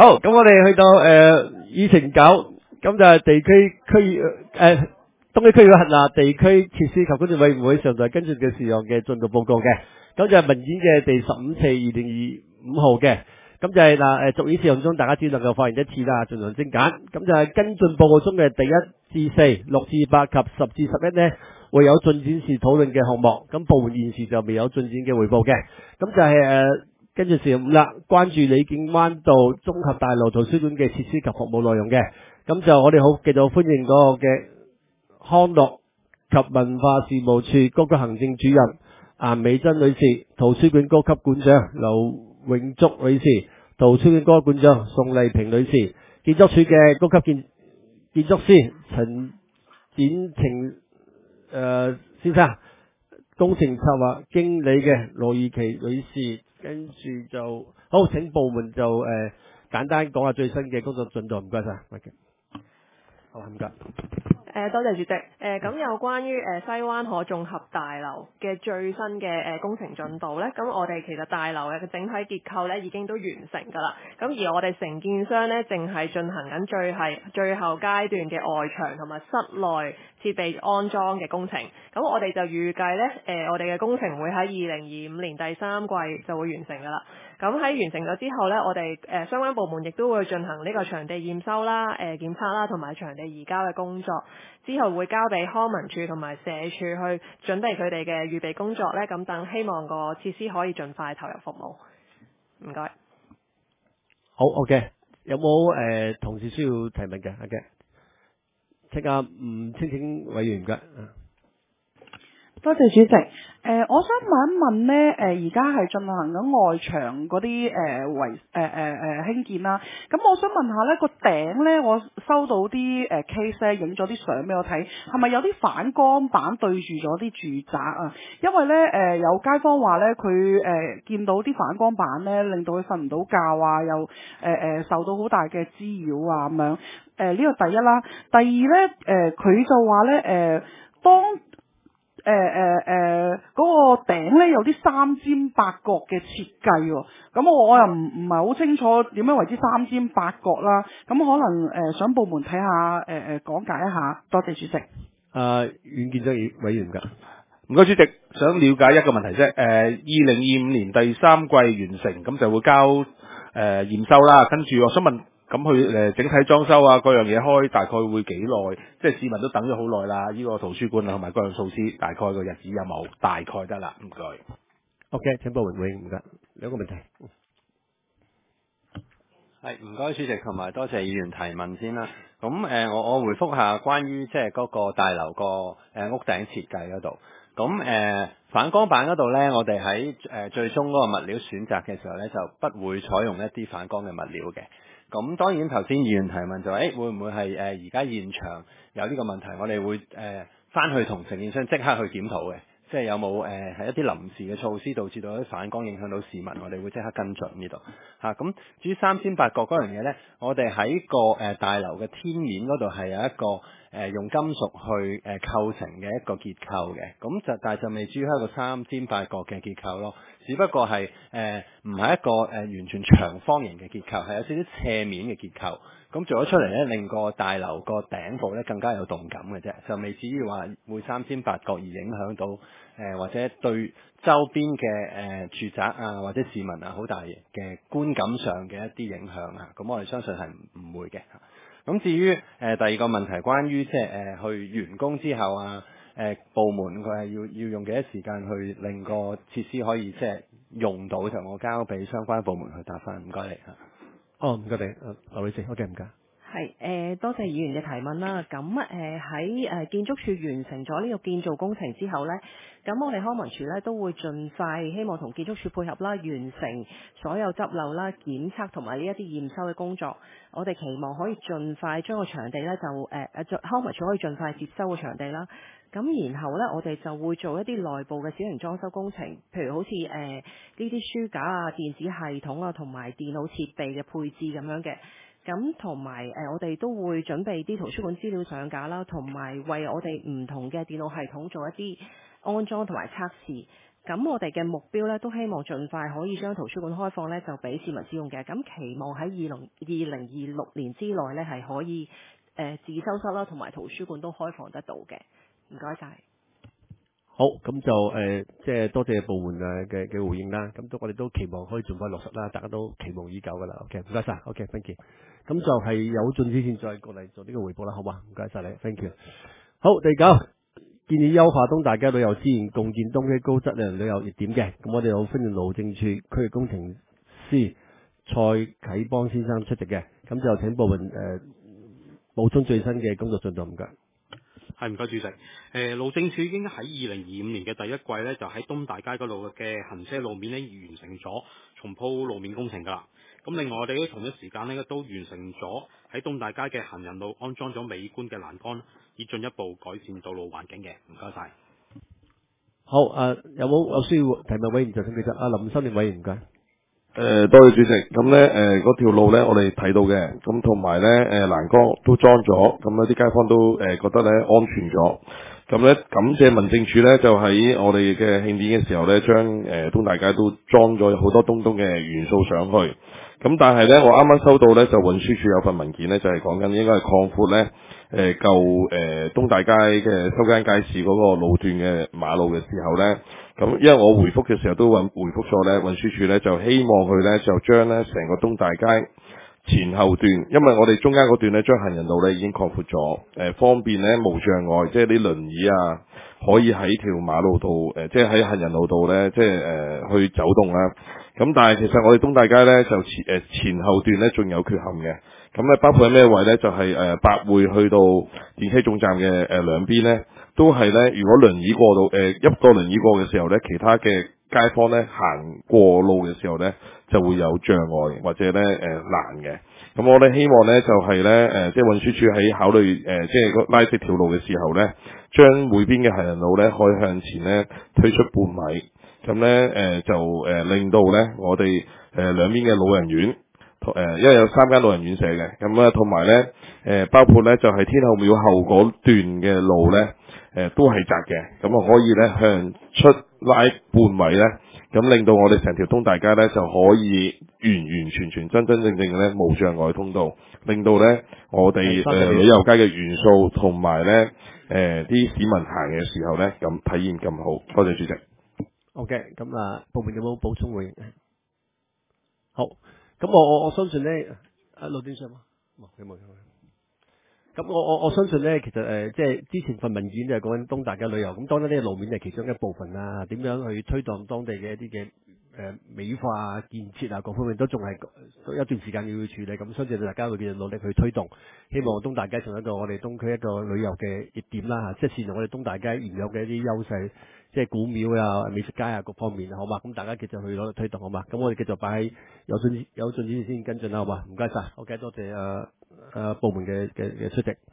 好，咁我哋去到議程9，咁就係地區東區區議會轄下地區設施及管理委員會上台跟進嘅事項嘅進度報告嘅，咁就係文件嘅第15次2025號嘅，咁就係逐議事項中大家只能夠發言一次啦，盡量精簡，咁就係跟進報告中嘅第1至4、6至8及10至11呢，會有進展時討論嘅項目，咁部門現時就未有進展嘅彙報嘅，咁就係跟住事項5啦，關注李景灣道綜合大樓圖書館嘅設施及服務內容嘅，咁就我哋繼續歡迎嗰個嘅康樂及文化事務處高級行政主任顏美珍女士，圖書館高級館長劉永竹女士，圖書館高級館長宋麗萍女士，建築署嘅高級建築師陳展晴先生，工程策劃經理嘅羅怡琪女士，跟住就好，請部門就簡單講下最新嘅工作進度，唔該晒。好，唔該。 多謝主席。咁有關於西灣河綜合大樓嘅最新嘅工程進度呢，咁我哋其實大樓嘅整體結構呢已經都完成㗎啦。咁而我哋承建商呢，淨係進行緊最後階段嘅外牆同埋室內設備安裝嘅工程。咁我哋就預計呢，我哋嘅工程會喺2025年第3季就會完成㗎啦。咁喺完成咗之後呢，我哋相關部門亦都會進行呢個場地驗收啦、檢測啦同埋場地移交嘅工作，之後會交俾康文署同埋社署去準備佢哋嘅預備工作呢，咁等希望個設施可以盡快投入服務。唔該。 好 ，OK， 有冇同事需要提問嘅 ？OK， 請阿吳青青委員嘅。 多謝主席。我想問一問呢，而家係進行緊外牆嗰啲興建啦。咁我想問下呢個頂呢，我收到啲case 咧，影咗啲相俾我睇，係咪有啲反光板對住咗啲住宅啊？因為呢，有街坊話呢，佢見到啲反光板呢，令到佢瞓唔到覺啊，又受到好大嘅滋擾啊咁樣。呢個第一啦。第二呢，佢就話呢，當嗰個頂咧有啲三尖八角嘅設計喎，咁我又唔係好清楚點樣為之三尖八角啦，咁可能想部門睇下講解一下，多謝主席。 阮建章委員㗎， 唔該主席，想了解一個問題啫。2025年第3季完成，咁就會交驗收啦。跟住我想問，咁佢整體裝修啊，各樣嘢開大概會幾耐？即係市民都等咗好耐啦，呢個圖書館啊同埋各樣措施，大概個日子有冇？大概得啦，唔該。 OK， 請部門回應，唔該。兩個問題。 係，唔該主席，同埋多謝議員提問先啦。咁我回覆下關於即係嗰個大樓個屋頂設計嗰度。咁反光板嗰度呢，我哋喺最終嗰個物料選擇嘅時候呢，就不會採用一啲反光嘅物料嘅。咁當然頭先議員提問就話，會唔會係而家現場有呢個問題？我哋會翻去同承建商即刻去檢討嘅。即係有冇係一啲臨時嘅措施導致到啲反光影響到市民，我哋會即刻跟進呢度嚇。咁至於三尖八角嗰樣嘢呢，我哋喺個大樓嘅天面嗰度係有一個用金屬去構成嘅一個結構嘅，咁但係就未至於係一個三尖八角嘅結構咯，只不過係唔係一個完全長方形嘅結構，係有少少斜面嘅結構。咁做咗出嚟呢，令個大樓個頂部呢更加有動感嘅啫，就未至於話會三尖八角而影響到或者對周邊嘅住宅啊或者市民啊好大嘅觀感上嘅一啲影響啊。咁我哋相信係唔會嘅。咁至於第二個問題，關於即係去完工之後啊，部門佢係要用幾多時間去令個設施可以即係用到，就我交俾相關部門去答翻。唔該你嚇。 哦，唔該你，劉女士，好嘅，唔該。 係多謝議員嘅提問啦。咁喺建築署完成咗呢個建造工程之後呢，咁我哋康文署呢都會盡快希望同建築署配合啦，完成所有執漏啦、檢測同埋呢一啲驗收嘅工作。我哋期望可以盡快將個場地呢康文署可以盡快接收個場地啦。咁然後呢，我哋就會做一啲內部嘅小型裝修工程，譬如好似呢啲書架啊、電子系統啊同埋電腦設備嘅配置咁樣嘅。咁同埋我哋都會準備啲圖書館資料上架啦，同埋為我哋唔同嘅電腦系統做一啲安裝同埋測試。 咁我哋嘅目標咧，都希望盡快可以將圖書館開放咧，就俾市民使用嘅。咁期望喺2026年之內咧，係可以自修室啦，同埋圖書館都開放得到嘅。唔該晒。 好，咁就即係多謝部門嘅回應啦。咁我哋都期望可以盡快落實啦，大家都期望已久噶啦。OK， 唔該晒。OK，thank you。咁就係有進之前再過嚟做呢個回報啦，好嘛？唔該晒你 ，thank you。好，第9建議優化東大街旅遊資源，共建東區高質量旅遊熱點嘅。咁我哋有歡迎路政處區域工程師蔡啟邦先生出席嘅。咁就請部門補充最新嘅工作進度，唔該。 係，唔該主席。路政署已經喺2025年嘅第一季咧，就喺東大街嗰度嘅行車路面咧完成咗重鋪路面工程㗎啦。咁另外我哋喺同一時間咧都完成咗喺東大街嘅行人路安裝咗美觀嘅欄杆，以進一步改善道路環境嘅。唔該晒。 好，有需要提問委員就請舉手。林新年委員唔該。 多謝主席。咁咧，嗰條路咧，我哋睇到嘅，咁同埋咧，欄杆都裝咗，咁有啲街坊都覺得咧安全咗。咁咧，感謝民政處咧，就喺我哋嘅慶典嘅時候咧，將東大街都裝咗好多東嘅元素上去。咁但係咧，我啱啱收到咧，就運輸署有份文件咧，就係講緊應該係擴闊咧，舊東大街嘅修間街市嗰個路段嘅馬路嘅時候咧，咁因為我回覆嘅時候都回覆咗咧，運輸署咧就希望佢咧就將咧成個東大街前後段，因為我哋中間嗰段咧將行人路咧已經擴闊咗，方便咧無障礙，即係啲輪椅啊可以喺條馬路度，即係喺行人路度咧，即係去走動啦。咁但係其實我哋東大街咧就前後段咧仲有缺陷嘅。咁咧包括喺咩位咧？就係百匯去到電車總站嘅兩邊咧，都係咧。如果輪椅過到一個輪椅過嘅時候咧，其他嘅街坊咧行過路嘅時候咧就會有障礙或者咧難嘅。咁我哋希望咧就係咧即係運輸署喺考慮即係拉直條路嘅時候咧，將每邊嘅行人路咧可以向前咧推出半米，咁咧就令到咧我哋兩邊嘅老人院。因為有3間老人院舍嘅，咁同埋咧，包括咧就係天后廟後嗰段嘅路咧，都係窄嘅，咁可以咧向出拉半米咧，咁令到我哋成條東大街咧就可以完全真正咧無障礙通道，令到咧我哋旅遊街嘅元素同埋咧啲市民行嘅時候咧咁體驗咁好。多謝主席。 OK， 咁部門有冇補充回應？好。咁我相信咧，路政上冇。咁我相信咧，其實即係之前份文件就係講緊東大街旅遊，咁當然呢個路面係其中一部分啦。點樣去推動當地嘅一啲嘅美化建設啊，各方面都仲係一段時間要處理。咁相信大家會繼續努力去推動，希望東大街成為一個我哋東區一個旅遊嘅熱點啦，即係善用我哋東大街原有嘅一啲優勢。即係古廟啊、美食街啊各方面好嘛？咁大家繼續去攞嚟推動好嘛？咁我哋繼續擺喺有進展先跟進啦，好嘛？唔該晒，OK，多謝部門嘅出席。